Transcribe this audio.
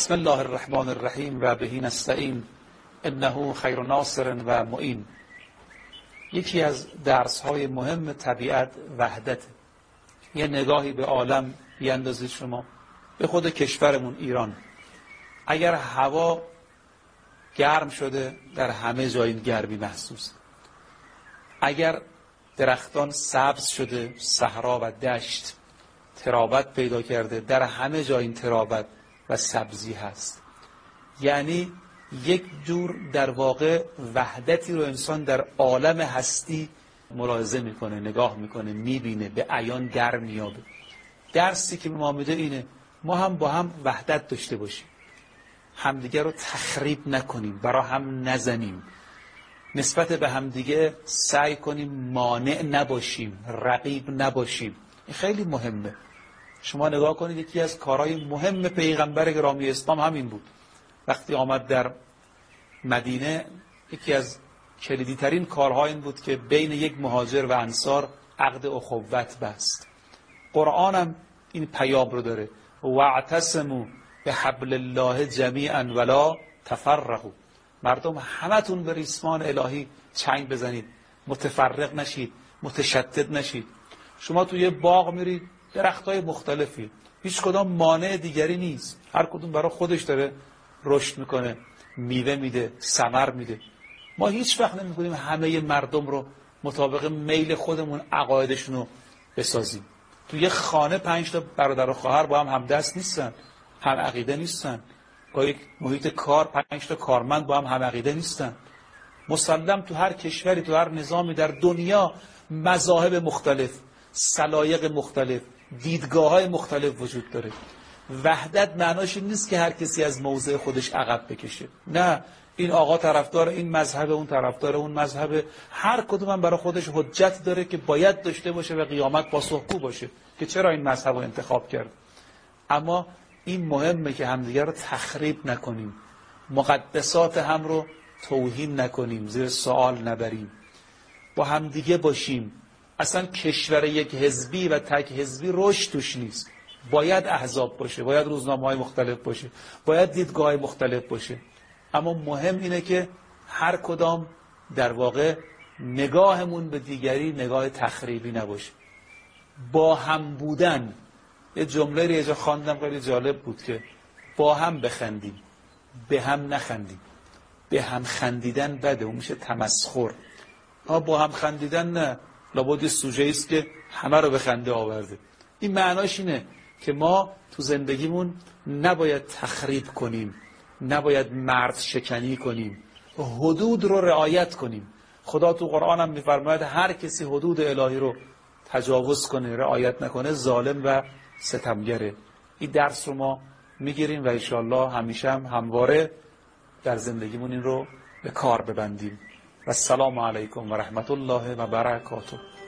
بسم الله الرحمن الرحیم و به نستعین انه خیر ناصر و معین. یکی از درس‌های مهم طبیعت وحدت. یه نگاهی به عالم بیاندازید شما، به خود کشورمون ایران. اگر هوا گرم شده در همه جای این گرمی محسوس، اگر درختان سبز شده، صحرا و دشت ترابت پیدا کرده، در همه جای این ترابت و سبزی هست. یعنی یک جور در واقع وحدتی رو انسان در عالم هستی ملاحظه میکنه، نگاه میکنه، میبینه، به عیان در میابه. درسی که ما میده اینه ما هم با هم وحدت داشته باشیم، همدیگه رو تخریب نکنیم، برا هم نزنیم، نسبت به همدیگه سعی کنیم مانع نباشیم، رقیب نباشیم. این خیلی مهمه. شما نگاه کنید یکی از کارهای مهم پیغمبر گرامی اسلام همین بود. وقتی آمد در مدینه یکی از کلیدی ترین کارها این بود که بین یک مهاجر و انصار عقد اخوت بست. قرآن هم این پیام رو داره: واعتصموا بحبل الله جمیعا ولا تفرقوا. مردم همتون به ریسمان الهی چنگ بزنید، متفرق نشید، متشتت نشید. شما توی باغ میرید، درختای مختلفی، هیچ کدام مانع دیگری نیست، هر کدوم برای خودش داره رشد میکنه، میوه میده، ثمر میده. ما هیچ وقت نمیکنیم همه مردم رو مطابق میل خودمون عقایدشون رو بسازیم. تو یه خانه 5 تا برادر و خواهر با هم همدست نیستن، هم عقیده نیستن. با یک محیط کار 5 تا کارمند با هم عقیده نیستن. مسلم تو هر کشوری، تو هر نظامی در دنیا مذاهب مختلف، سلایق مختلف، دیدگاه‌های مختلف وجود داره. وحدت معناش این نیست که هر کسی از موضع خودش عقب بکشه. نه، این آقا طرفدار این مذهب، اون طرفدار اون مذهب، هر کدوم هم برای خودش حجت داره که باید داشته باشه و قیامت پاسخگو باشه که چرا این مذهب رو انتخاب کرد. اما این مهمه که همدیگر رو تخریب نکنیم، مقدسات هم رو توهین نکنیم، زیر سوال نبریم، با همدیگه باشیم. اصلا کشور یک حزبی و تک حزبی رشد توش نیست. باید احزاب باشه، باید روزنامه‌های مختلف باشه، باید دیدگاه‌های مختلف باشه، اما مهم اینه که هر کدام در واقع نگاهمون به دیگری نگاه تخریبی نباشه. با هم بودن. یه جمله رو یه جا خواندم خیلی جالب بود که با هم بخندیم، به هم نخندیم. به هم خندیدن بده، اون میشه تمسخر. با هم خندیدن نه، لابد سوژه است که همه رو به خنده آورده. این معناش اینه که ما تو زندگیمون نباید تخریب کنیم، نباید مرد شکنی کنیم، حدود رو رعایت کنیم. خدا تو قرآن هم میفرماید هر کسی حدود الهی رو تجاوز کنه، رعایت نکنه، ظالم و ستمگره. این درس رو ما میگیریم و انشاءالله همیشه هم همواره در زندگیمون این رو به کار ببندیم. و السلام علیکم و رحمت الله و برکاته.